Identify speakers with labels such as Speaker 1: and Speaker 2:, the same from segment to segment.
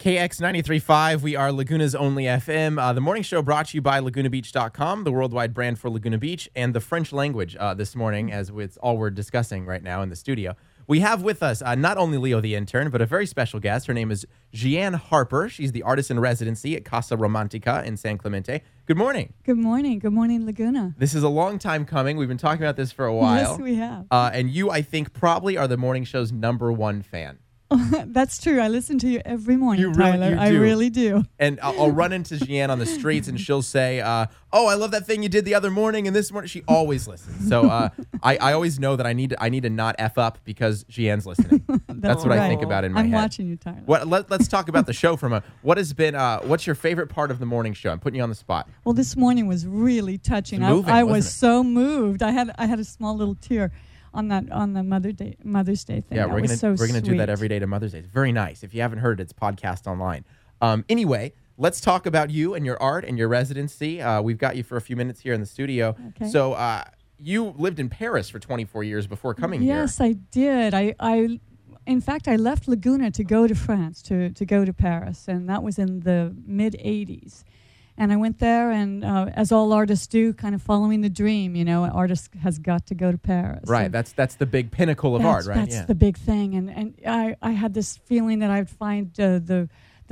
Speaker 1: KX 93.5, we are Laguna's only FM. The morning show brought to you by LagunaBeach.com, the worldwide brand for Laguna Beach, and the French language this morning, as it's all we're discussing right now in the studio. We have with us not only Leo the intern, but a very special guest. Her name is Jeanne Harper. She's the artist in residency at Casa Romantica in San Clemente. Good morning.
Speaker 2: Good morning. Good morning, Laguna.
Speaker 1: This is a long time coming. We've been talking about this for a while.
Speaker 2: Yes, we have.
Speaker 1: And you, I think, probably are the morning show's #1 fan.
Speaker 2: That's true. I listen to you every morning,
Speaker 1: You
Speaker 2: Tyler.
Speaker 1: do.
Speaker 2: I really do.
Speaker 1: And I'll run into Jeanne on the streets, and she'll say, "Oh, I love that thing you did the other morning." And this morning, she always listens. So I always know that I need to not F up because Jeanne's listening. That's what
Speaker 2: right.
Speaker 1: I think about in my
Speaker 2: I'm
Speaker 1: head.
Speaker 2: watching you, Tyler.
Speaker 1: Let's talk about the show from what's your favorite part of the morning show? I'm putting you on the spot.
Speaker 2: Well, this morning was really touching.
Speaker 1: It's moving,
Speaker 2: I was
Speaker 1: wasn't it?
Speaker 2: so moved. I had a small little tear on the Mother's Day thing.
Speaker 1: Yeah,
Speaker 2: That
Speaker 1: we're gonna do that
Speaker 2: sweet.
Speaker 1: every day to Mother's Day. It's very nice. If you haven't heard it, it's podcast online. Anyway, let's talk about you and your art and your residency. We've got you for a few minutes here in the studio.
Speaker 2: Okay.
Speaker 1: So you lived in Paris for 24 years before coming here.
Speaker 2: Yes, I did. In fact, I left Laguna to go to France, to go to Paris, and that was in the mid-'80s. And I went there, and as all artists do, kind of following the dream, an artist has got to go to Paris.
Speaker 1: Right,
Speaker 2: And
Speaker 1: that's the big pinnacle of art, right?
Speaker 2: That's the big thing. And I had this feeling that I'd find the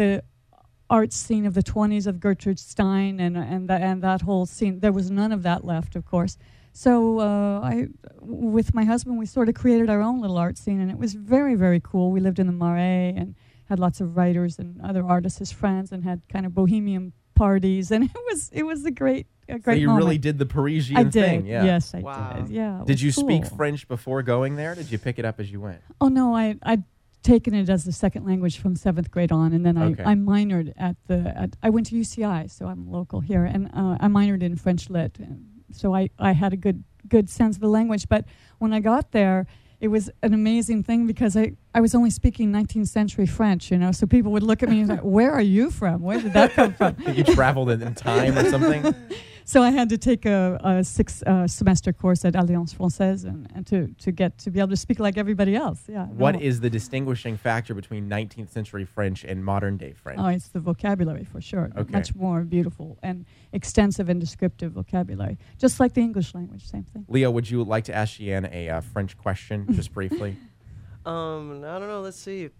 Speaker 2: art scene of the 20s of Gertrude Stein and that whole scene. There was none of that left, of course. So with my husband, we sort of created our own little art scene, and it was very, very cool. We lived in the Marais and had lots of writers and other artists as friends, and had kind of bohemian parties, and it was a great
Speaker 1: So you
Speaker 2: moment.
Speaker 1: really did the Parisian thing. Yeah.
Speaker 2: Yes, I
Speaker 3: Wow.
Speaker 2: did. Yeah. it
Speaker 1: Did
Speaker 2: was
Speaker 1: you speak
Speaker 2: cool.
Speaker 1: French before going there? Did you pick it up as you went?
Speaker 2: Oh no, I'd taken it as the second language from 7th grade on, and then
Speaker 1: Okay.
Speaker 2: I minored I went to UCI, so I'm local here, and I minored in French Lit, and so I had a good sense of the language. But when I got there, it was an amazing thing because I was only speaking 19th century French, so people would look at me and like, "Where are you from? Where did that come from?"
Speaker 1: You traveled in time or something?
Speaker 2: So I had to take a 6-semester course at Alliance Française and to be able to speak like everybody else. Yeah.
Speaker 1: What is the distinguishing factor between 19th century French and modern day French?
Speaker 2: Oh, it's the vocabulary for sure.
Speaker 1: Okay.
Speaker 2: Much more beautiful and extensive and descriptive vocabulary. Just like the English language, same thing.
Speaker 1: Leo, would you like to ask Jeanne a French question, just briefly?
Speaker 3: I don't know. Let's see.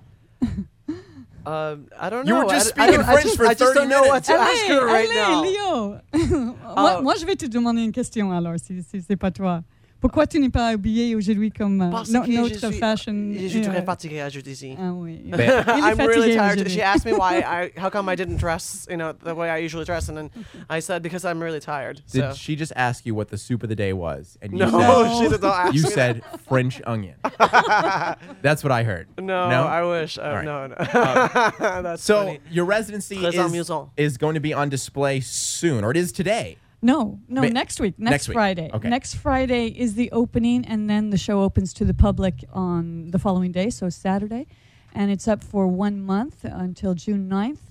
Speaker 3: I don't know.
Speaker 1: You were just
Speaker 3: I
Speaker 1: speaking French for
Speaker 3: I just
Speaker 1: 30
Speaker 3: don't know what to ask her right now.
Speaker 2: Léo.
Speaker 3: Oh.
Speaker 2: moi, je vais te demander une question alors, si c'est pas toi. Pourquoi tu n'es pas habillé aujourd'hui comme
Speaker 3: Parce que
Speaker 2: notre fashion?
Speaker 3: je suis très fatigué aujourd'hui.
Speaker 2: Ah oui.
Speaker 1: Ben,
Speaker 2: Il est
Speaker 3: I'm really
Speaker 2: fatigué
Speaker 3: tired.
Speaker 2: aujourd'hui.
Speaker 3: She asked me how come I didn't dress, the way I usually dress, and then I said because I'm really tired.
Speaker 1: Did
Speaker 3: So.
Speaker 1: she just ask you what the soup of the day was? And you
Speaker 3: No,
Speaker 1: said,
Speaker 3: she did not ask
Speaker 1: you
Speaker 3: me
Speaker 1: said French onion. That's what I heard.
Speaker 3: No,
Speaker 1: No?
Speaker 3: I wish.
Speaker 1: All right.
Speaker 3: No. That's
Speaker 1: So
Speaker 3: funny.
Speaker 1: your residency
Speaker 3: Très amusant.
Speaker 1: is going to be on display soon, or it is today.
Speaker 2: No,
Speaker 1: Ma-
Speaker 2: next week.
Speaker 1: next
Speaker 2: Next
Speaker 1: week.
Speaker 2: Friday.
Speaker 1: Okay.
Speaker 2: Next Friday is the opening, and then the show opens to the public on the following day, so Saturday. And it's up for 1 month until June 9th.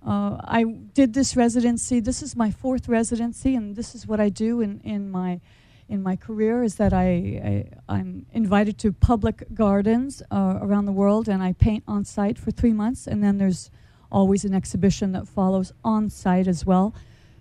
Speaker 2: I did this residency. This is my 4th residency, and this is what I do in my career, is that I'm invited to public gardens around the world, and I paint on site for 3 months, and then there's always an exhibition that follows on site as well.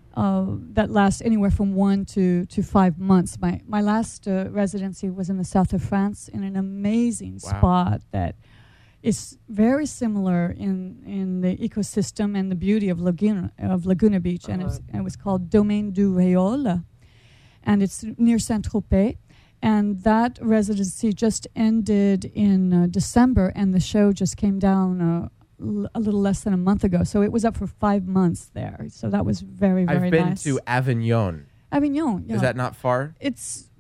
Speaker 2: That lasts anywhere from 1 to 5 months. My last residency was in the south of France in an amazing
Speaker 1: Wow.
Speaker 2: spot that is very similar in the ecosystem and the beauty of Laguna Beach, and it was called Domaine du Réole, and it's near Saint-Tropez. And that residency just ended in December, and the show just came down a little less than a month ago. So it was up for 5 months there. So that was very, very
Speaker 1: I've been
Speaker 2: nice.
Speaker 1: to Avignon.
Speaker 2: Avignon. Yeah.
Speaker 1: Is that not far?
Speaker 2: It's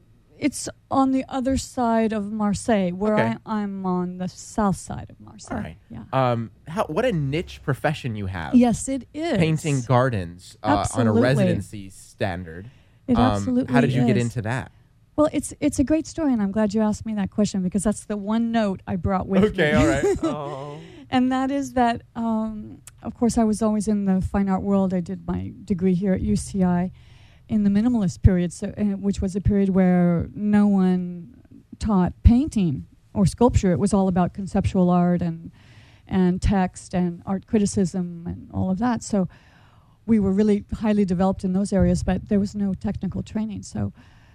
Speaker 2: on the other side of Marseille, where
Speaker 1: Okay.
Speaker 2: I'm on the south side of Marseille.
Speaker 1: All right.
Speaker 2: Yeah.
Speaker 1: What a niche profession you have.
Speaker 2: Yes, it is.
Speaker 1: Painting gardens on a
Speaker 2: Absolutely.
Speaker 1: residency standard.
Speaker 2: It absolutely
Speaker 1: How did you get
Speaker 2: is.
Speaker 1: into that?
Speaker 2: Well, it's a great story, and I'm glad you asked me that question because that's the one note I brought with me.
Speaker 1: Okay, all right.
Speaker 3: Oh.
Speaker 2: And that is that, of course, I was always in the fine art world. I did my degree here at UCI in the minimalist period, which was a period where no one taught painting or sculpture. It was all about conceptual art and and text and art criticism and all of that. So we were really highly developed in those areas, but there was no technical training. So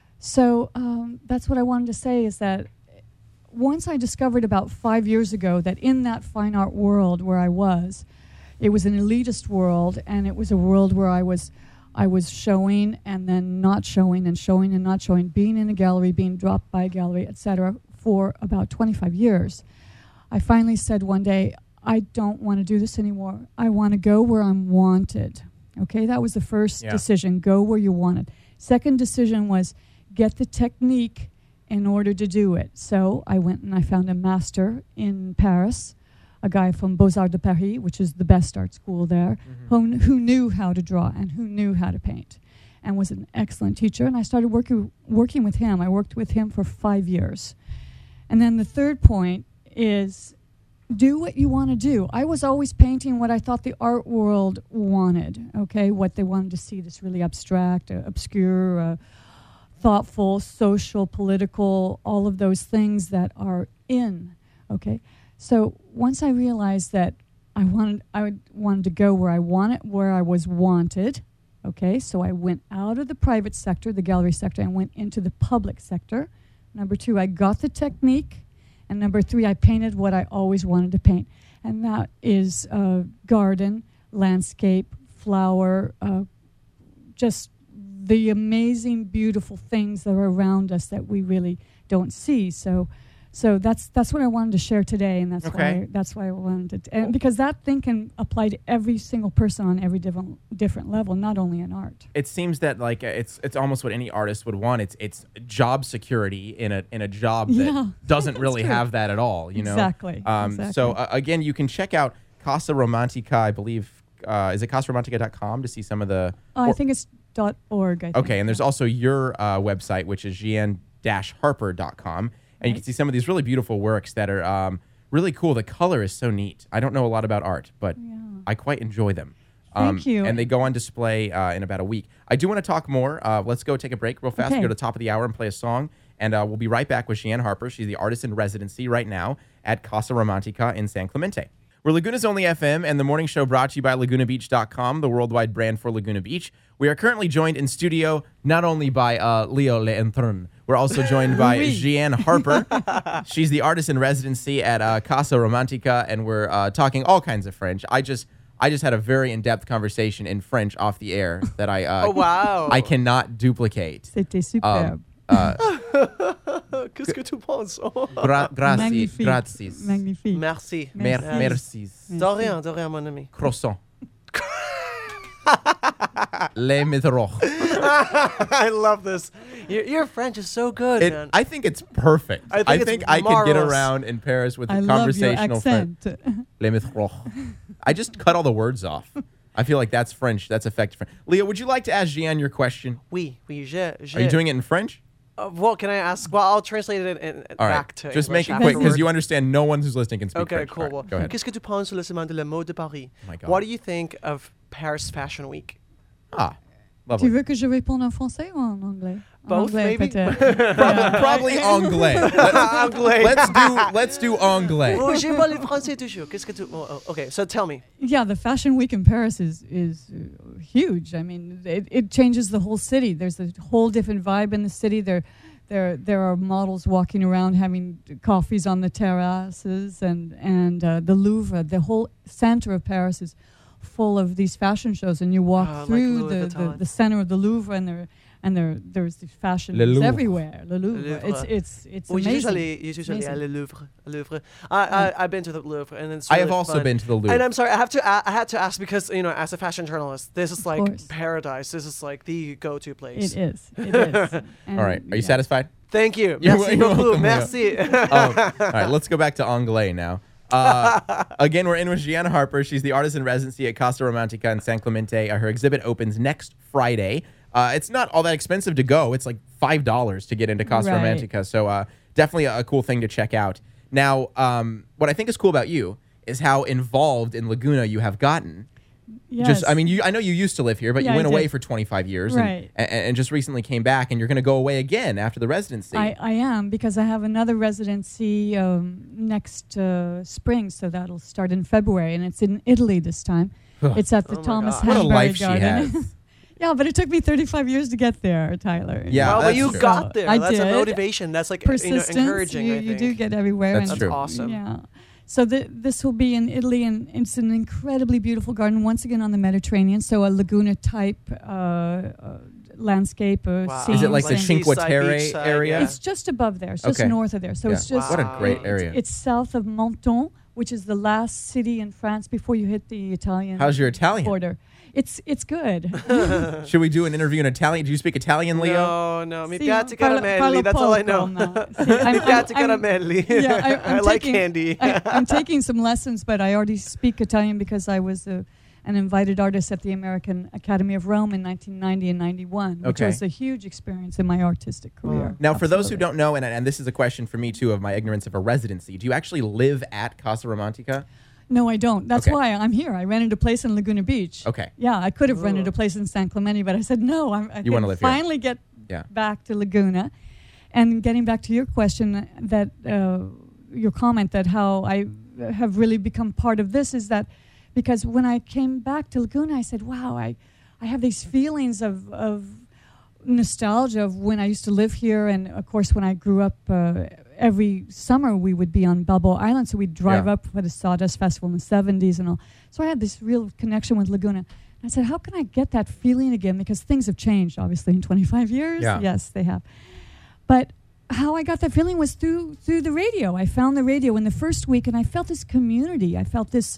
Speaker 2: that's what I wanted to say, is that once I discovered about 5 years ago that in that fine art world where I was, it was an elitist world, and it was a world where I was showing and then not showing and showing and not showing, being in a gallery, being dropped by a gallery, etc., for about 25 years. I finally said one day, I don't want to do this anymore. I want to go where I'm wanted. Okay, that was the first decision, go where you're wanted. Second decision was get the technique in order to do it. So I went and I found a master in Paris, a guy from Beaux-Arts de Paris, which is the best art school there, who knew how to draw and who knew how to paint and was an excellent teacher. And I started working with him. I worked with him for 5 years. And then the third point is do what you want to do. I was always painting what I thought the art world wanted, okay, what they wanted to see, this really abstract, obscure, thoughtful, social, political, all of those things that are in, okay? So once I realized that I wanted to go where I was wanted, okay? So I went out of the private sector, the gallery sector, and went into the public sector. Number 2, I got the technique. And number 3, I painted what I always wanted to paint. And that is garden, landscape, flower, just the amazing, beautiful things that are around us that we really don't see. So that's what I wanted to share today, and that's why I wanted to. And because that thing can apply to every single person on every different level, not only in art.
Speaker 1: It seems that like it's almost what any artist would want. It's job security in a job that doesn't really have that at all. You know
Speaker 2: exactly.
Speaker 1: So again, you can check out Casa Romantica. I believe is it casaromantica.com to see some of the.
Speaker 2: I think it's .org. I think.
Speaker 1: Okay, and there's also your website, which is gian-harper.com. And you can see some of these really beautiful works that are really cool. The color is so neat. I don't know a lot about art, but I quite enjoy them.
Speaker 2: Thank you.
Speaker 1: And they go on display in about a week. I do want to talk more. Let's go take a break real fast.
Speaker 2: Okay.
Speaker 1: Go to the top of the hour and play a song. And we'll be right back with Gian Harper. She's the artist in residency right now at Casa Romantica in San Clemente. We're Laguna's Only FM, and the morning show brought to you by LagunaBeach.com, the worldwide brand for Laguna Beach. We are currently joined in studio not only by Leo Leentron, we're also joined by Gian Harper. She's the artist in residency at Casa Romantica, and we're talking all kinds of French. I just had a very in-depth conversation in French off the air that I cannot duplicate.
Speaker 2: C'était superbe.
Speaker 3: Qu'est-ce que tu penses?
Speaker 1: Gracias.
Speaker 2: Magnifique.
Speaker 3: Merci.
Speaker 1: Merci.
Speaker 3: De rien, mon ami.
Speaker 1: Croissant. Les métros.
Speaker 3: I love this. Your French is so good, man.
Speaker 1: I think it's perfect. I think I could get
Speaker 3: marvelous.
Speaker 1: around in Paris with
Speaker 2: I
Speaker 1: a
Speaker 2: love your
Speaker 1: conversational French.
Speaker 2: accent.
Speaker 1: Les métros. I just cut all the words off. I feel like that's French. That's effective French. Leah, would you like to ask Gian your question?
Speaker 3: Oui,
Speaker 1: Are you doing it in French?
Speaker 3: Well, can I ask? Well, I'll translate it
Speaker 1: All right.
Speaker 3: back to
Speaker 1: Just
Speaker 3: English
Speaker 1: make it quick because
Speaker 3: afterward.
Speaker 1: you understand no one who's listening can speak
Speaker 3: Okay,
Speaker 1: French.
Speaker 3: cool.
Speaker 1: All right,
Speaker 3: Well,
Speaker 1: go ahead.
Speaker 3: qu'est-ce que tu penses sur le semaine de la mode de Paris?
Speaker 1: Oh my God.
Speaker 3: What do you think of Paris Fashion Week?
Speaker 1: Ah,
Speaker 2: Tu
Speaker 1: lovely.
Speaker 2: veux que je réponde en français ou en anglais? En
Speaker 3: Both,
Speaker 2: anglais,
Speaker 3: maybe.
Speaker 2: peut-être.
Speaker 1: Probably anglais. Let's do anglais.
Speaker 3: Oh, j'ai pas le français toujours. Qu'est-ce que tu? Oh, okay, so tell me.
Speaker 2: Yeah, the Fashion Week in Paris is huge. I mean, it changes the whole city. There's a whole different vibe in the city. There are models walking around having coffees on the terraces, and the Louvre, the whole center of Paris is full of these fashion shows. And you walk
Speaker 3: like
Speaker 2: through
Speaker 3: Louis Vuitton.
Speaker 2: the center of the Louvre, and there's the fashion
Speaker 1: Le Louvre.
Speaker 2: everywhere. Le Louvre.
Speaker 3: Le Louvre.
Speaker 2: It's
Speaker 3: Well,
Speaker 2: amazing.
Speaker 3: usually
Speaker 2: Amazing.
Speaker 3: at Le Louvre. I've been to the Louvre, and it's
Speaker 1: I
Speaker 3: really
Speaker 1: have also
Speaker 3: fun.
Speaker 1: been to the Louvre.
Speaker 3: And I'm sorry, I had to ask because as a fashion journalist, this is like
Speaker 2: course.
Speaker 3: paradise. This is like the go-to place.
Speaker 2: It is. It is. And
Speaker 1: All right. Are you
Speaker 2: yeah.
Speaker 1: satisfied?
Speaker 3: Thank you.
Speaker 1: You're
Speaker 3: Merci
Speaker 1: welcome,
Speaker 3: beaucoup.
Speaker 1: Leo.
Speaker 3: Merci.
Speaker 1: All right. Let's go back to anglais now. Again, we're in with Gian Harper. She's the artist in residency at Casa Romantica in San Clemente. Her exhibit opens next Friday. It's not all that expensive to go. It's like $5 to get into Casa
Speaker 2: Right.
Speaker 1: Romantica. So definitely a cool thing to check out. Now, what I think is cool about you is how involved in Laguna you have gotten. Just, I mean, I know you used to live here, but
Speaker 2: Yeah,
Speaker 1: you went
Speaker 2: I
Speaker 1: away
Speaker 2: did.
Speaker 1: for 25 years
Speaker 2: Right.
Speaker 1: and just recently came back, and you're going to go away again after the residency.
Speaker 2: I am, because I have another residency next spring, so that'll start in February, and it's in Italy this time. It's at the
Speaker 3: Oh my
Speaker 2: Thomas
Speaker 3: God.
Speaker 1: What a
Speaker 2: Hanbury
Speaker 1: life she
Speaker 2: Garden.
Speaker 1: has.
Speaker 2: Yeah, but it took me 35 years to get there, Tyler.
Speaker 1: Yeah,
Speaker 3: Well, but
Speaker 1: that's
Speaker 3: you
Speaker 1: true.
Speaker 3: got there.
Speaker 2: I
Speaker 3: That's a
Speaker 2: did.
Speaker 3: motivation. That's like
Speaker 2: Persistence.
Speaker 3: encouraging. I
Speaker 2: You
Speaker 3: think.
Speaker 2: do get everywhere.
Speaker 1: That's
Speaker 2: and
Speaker 1: true.
Speaker 3: Awesome.
Speaker 2: Yeah. So this will be in Italy, and it's an incredibly beautiful garden, once again on the Mediterranean, so a Laguna-type landscape.
Speaker 3: Wow.
Speaker 2: Scene.
Speaker 1: Is it like the
Speaker 3: Like
Speaker 1: Cinque
Speaker 3: seaside,
Speaker 1: Terre
Speaker 3: beachside,
Speaker 1: area?
Speaker 3: yeah.
Speaker 2: It's just above there. It's just
Speaker 1: Okay.
Speaker 2: north of there. So
Speaker 1: Yeah.
Speaker 2: it's just
Speaker 1: What a great
Speaker 3: Wow.
Speaker 1: area.
Speaker 2: It's south of Menton, which is the last city in France before you hit the Italian
Speaker 1: How's your Italian?
Speaker 2: border. It's good.
Speaker 1: Should we do an interview in Italian? Do you speak Italian, Leo?
Speaker 3: No, mi
Speaker 2: Sì,
Speaker 3: piace
Speaker 2: parlo
Speaker 3: caramelli. That's all I know.
Speaker 2: poco, ma-
Speaker 3: Mi
Speaker 2: sì, I'm-
Speaker 3: piace
Speaker 2: I'm-
Speaker 3: caramelli.
Speaker 2: Yeah,
Speaker 3: I
Speaker 2: I'm
Speaker 3: like
Speaker 2: taking-
Speaker 3: candy.
Speaker 2: I'm taking some lessons, but I already speak Italian because I was an invited artist at the American Academy of Rome in 1990 and 91, which
Speaker 1: Okay.
Speaker 2: was a huge experience in my artistic career.
Speaker 1: Now, for those who
Speaker 2: Absolutely.
Speaker 1: don't know, and this is a question for me too of my ignorance of a residency, do you actually live at Casa Romantica?
Speaker 2: No, I don't. That's
Speaker 1: Okay.
Speaker 2: why I'm here. I rented a place in Laguna Beach.
Speaker 1: Okay.
Speaker 2: Yeah, I could have rented
Speaker 3: Ooh.
Speaker 2: a place in San Clemente, but I said no. I
Speaker 1: You wanna live here.
Speaker 2: finally get
Speaker 1: Yeah.
Speaker 2: back to Laguna. And getting back to your question, that your comment that how I have really become part of this is that because when I came back to Laguna, I said, wow, I have these feelings of nostalgia of when I used to live here. And of course, when I grew up, every summer we would be on Balboa Island. So we'd drive
Speaker 1: Yeah.
Speaker 2: up for the Sawdust Festival in the 70s and all. So I had this real connection with Laguna. I said, how can I get that feeling again? Because things have changed, obviously, in 25 years.
Speaker 1: Yeah.
Speaker 2: Yes, they have. But how I got that feeling was through the radio. I found the radio in the first week, and I felt this community. I felt this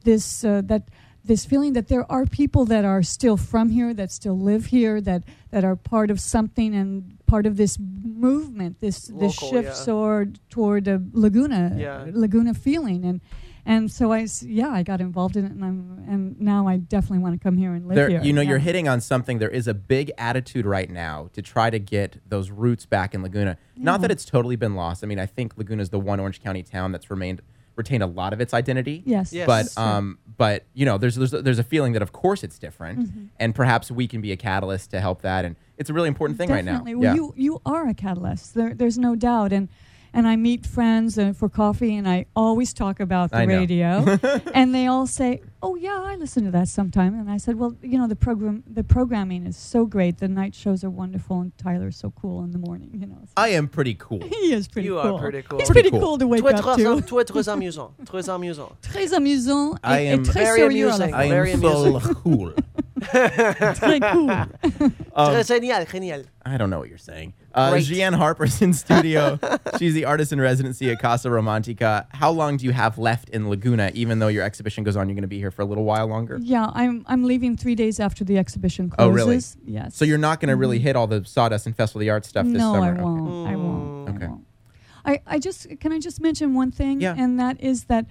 Speaker 2: feeling that there are people that are still from here, that still live here, that are part of something and part of this movement, this
Speaker 3: Local,
Speaker 2: shift
Speaker 3: yeah.
Speaker 2: toward a Laguna feeling, and so I got involved in it, and now I definitely want to come here and live here.
Speaker 1: You know,
Speaker 2: Yeah.
Speaker 1: you're hitting on something. There is a big attitude right now to try to get those roots back in Laguna. Not
Speaker 2: Yeah.
Speaker 1: that it's totally been lost. I mean, I think Laguna is the one Orange County town that's retained a lot of its identity.
Speaker 2: Yes.
Speaker 3: Yes.
Speaker 1: But you know, there's a feeling that of course it's different,
Speaker 2: Mm-hmm.
Speaker 1: and perhaps we can be a catalyst to help that. And it's a really important thing
Speaker 2: Definitely.
Speaker 1: right now.
Speaker 2: Well, you are a catalyst. There's no doubt. And I meet friends for coffee, and I always talk about the
Speaker 1: I know.
Speaker 2: radio, and they all say, "Oh yeah, I listen to that sometime." And I said, "Well, you know, the programming is so great. The night shows are wonderful, and Tyler's so cool in the morning. You know, so
Speaker 1: I am pretty cool.
Speaker 2: he is pretty
Speaker 3: You
Speaker 2: cool.
Speaker 3: are pretty cool.
Speaker 2: He's
Speaker 1: Pretty
Speaker 2: pretty
Speaker 1: cool.
Speaker 2: cool to wake up to.
Speaker 3: Très amusant. Très amusant.
Speaker 2: Très amusant.
Speaker 1: I
Speaker 2: et
Speaker 1: am
Speaker 2: très
Speaker 3: very
Speaker 2: sérieux à la
Speaker 3: amusing.
Speaker 2: fois.
Speaker 1: I
Speaker 3: Very
Speaker 1: am so cool.
Speaker 2: Très cool.
Speaker 3: Très génial, génial.
Speaker 1: I don't know what you're saying.
Speaker 3: Great.
Speaker 1: Jeanne Harper's in studio. She's the artist in residency at Casa Romantica. How long do you have left in Laguna? Even though your exhibition goes on, you're going to be here for a little while longer.
Speaker 2: Yeah, I'm leaving 3 days after the exhibition
Speaker 1: Oh,
Speaker 2: closes.
Speaker 1: really?
Speaker 2: Yes.
Speaker 1: So you're not going to really hit all the Sawdust and Festival of the Arts stuff this
Speaker 2: no,
Speaker 1: summer.
Speaker 2: I
Speaker 1: Okay.
Speaker 2: won't. I won't.
Speaker 1: Okay.
Speaker 2: I won't. I just can I just mention one thing,
Speaker 1: Yeah.
Speaker 2: and that is that,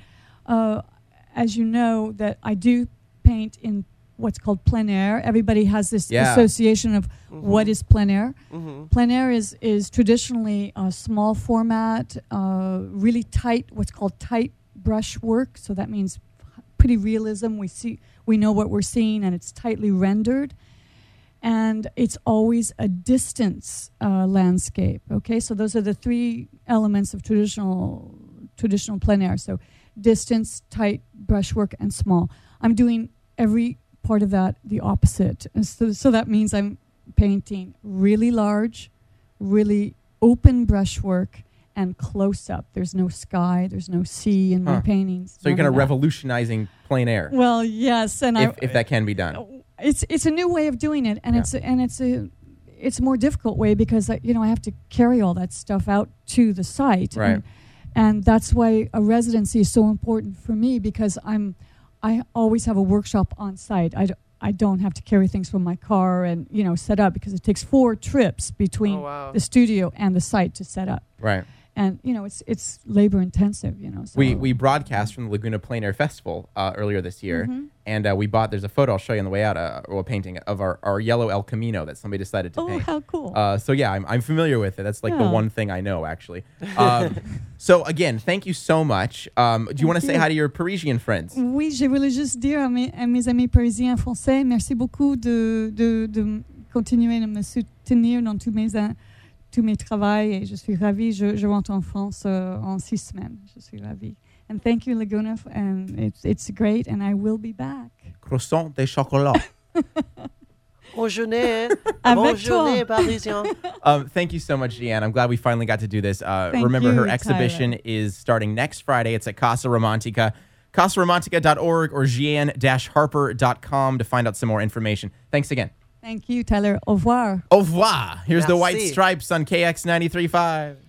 Speaker 2: as you know, that I do paint in what's called plein air. Everybody has this
Speaker 1: Yeah.
Speaker 2: association of what is plein air.
Speaker 3: Mm-hmm.
Speaker 2: Plein air is traditionally a small format, really tight, what's called tight brush work. So that means pretty realism. We know what we're seeing, and it's tightly rendered. And it's always a distance landscape. Okay, so those are the three elements of traditional plein air. So distance, tight brushwork, and small. I'm doing every part of that the opposite. And so that means I'm painting really large, really open brushwork, and close up. There's no sky, there's no sea in my
Speaker 1: Huh.
Speaker 2: paintings.
Speaker 1: So you're
Speaker 2: none
Speaker 1: kind
Speaker 2: of
Speaker 1: of
Speaker 2: that.
Speaker 1: revolutionizing plein air,
Speaker 2: Well, yes, and
Speaker 1: if that can be done.
Speaker 2: it's a new way of doing it, and
Speaker 1: Yeah.
Speaker 2: it's a more difficult way because I have to carry all that stuff out to the site,
Speaker 1: Right.
Speaker 2: and that's why a residency is so important for me because I always have a workshop on site. I don't have to carry things from my car and set up because it takes 4 trips between
Speaker 3: Oh, wow.
Speaker 2: the studio and the site to set up.
Speaker 1: Right.
Speaker 2: and it's labor intensive. So
Speaker 1: We broadcast from the Laguna Plein Air Festival earlier this year, and there's a photo I'll show you on the way out, or a painting of our yellow El Camino that somebody decided to paint.
Speaker 2: Oh, how cool!
Speaker 1: So yeah, I'm familiar with it. That's like the
Speaker 2: Yeah.
Speaker 1: one thing I know, actually. So again, thank you so much. Do you want to say
Speaker 2: you.
Speaker 1: hi to your Parisian friends?
Speaker 2: Oui, je voulais juste dire à mes amis parisiens français, merci beaucoup de continuer de me soutenir dans tous mes travaux, et je suis ravie. Je rentre en France en 6 semaines. Je suis ravie. And thank you, Laguna, and it's great, and I will be back.
Speaker 1: Croissant de chocolat.
Speaker 3: Bonjournée,
Speaker 2: Avec
Speaker 3: bonjournée,
Speaker 2: toi.
Speaker 3: Parisien.
Speaker 1: Thank you so much, Jeanne. I'm glad we finally got to do this.
Speaker 2: Thank
Speaker 1: Remember, her
Speaker 2: you,
Speaker 1: exhibition
Speaker 2: Tyler.
Speaker 1: is starting next Friday. It's at Casa Romantica, casaromantica.org or jeanne-harper.com to find out some more information. Thanks again.
Speaker 2: Thank you, Tyler. Au revoir.
Speaker 1: Au revoir. Here's the White
Speaker 3: Merci.
Speaker 1: Stripes on KX 93.5.